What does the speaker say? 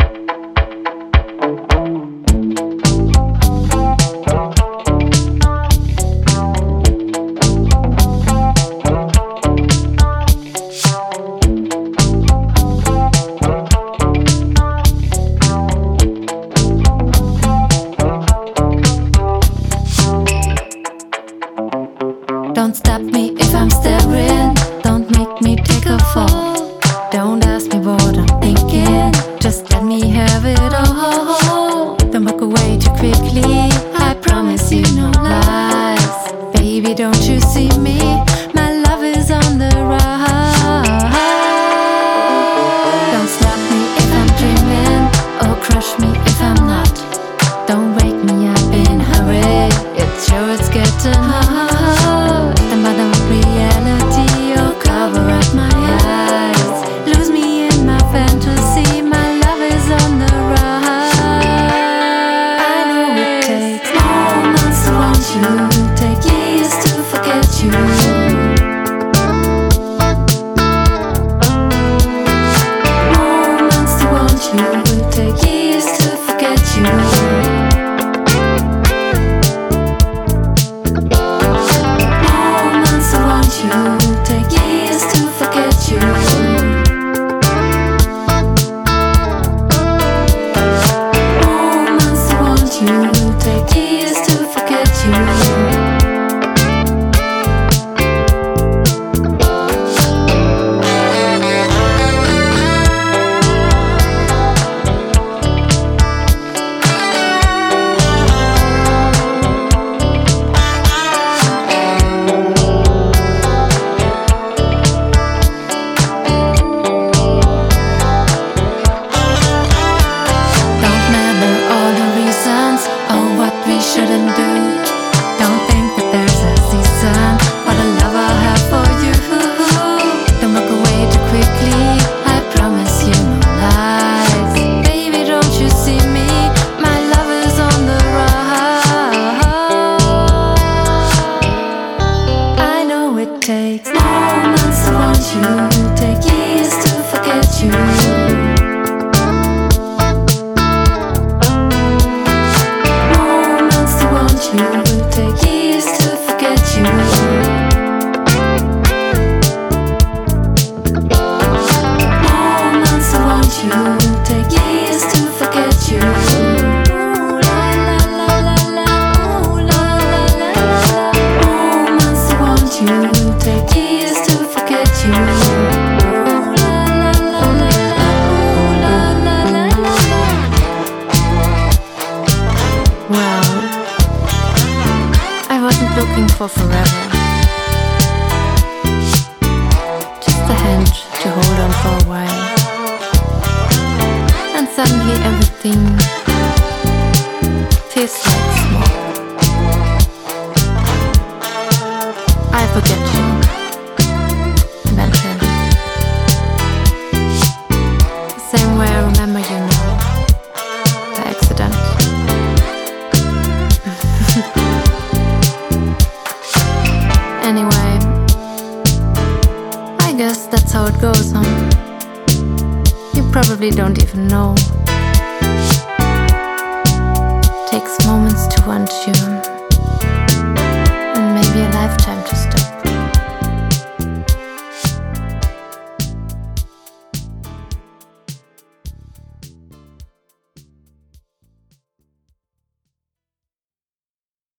Don't stop me if I'm staring. Don't make me take a fall. Don't ask me what I'm thinking. Just let me have it all. Don't walk away too quickly. I promise you no lies. Baby, don't you see me? My love is on the rise. Don't stop me if I'm dreaming, or crush me if I'm not. Don't wake me up in a hurry. It's sure it's getting hard. Reality, or cover up my eyes. Lose me in my fantasy. My love is on the rise. I know it takes moments to want you, take years to forget you. Moments to want you, take years to forget you. Take years to forget you. Moments to want you, take years to forget you. Shouldn't do. Don't think that there's a season. What a love I have for you. Don't walk away too quickly. I promise you no lies. Baby, don't you see me? My love is on the rise. I know it takes moments to want you, take years to forget you. You take years to forget you. Moments to want you, take years to forget you. Moments to want you, take years to forget you. Well, I wasn't looking for forever, just a hand to hold on for a while. And suddenly everything feels like smoke. I forget you eventually, the same way I remember you now, by accident. Anyway, I guess that's how it goes, huh? You probably don't even know. Takes moments to want you, and maybe a lifetime.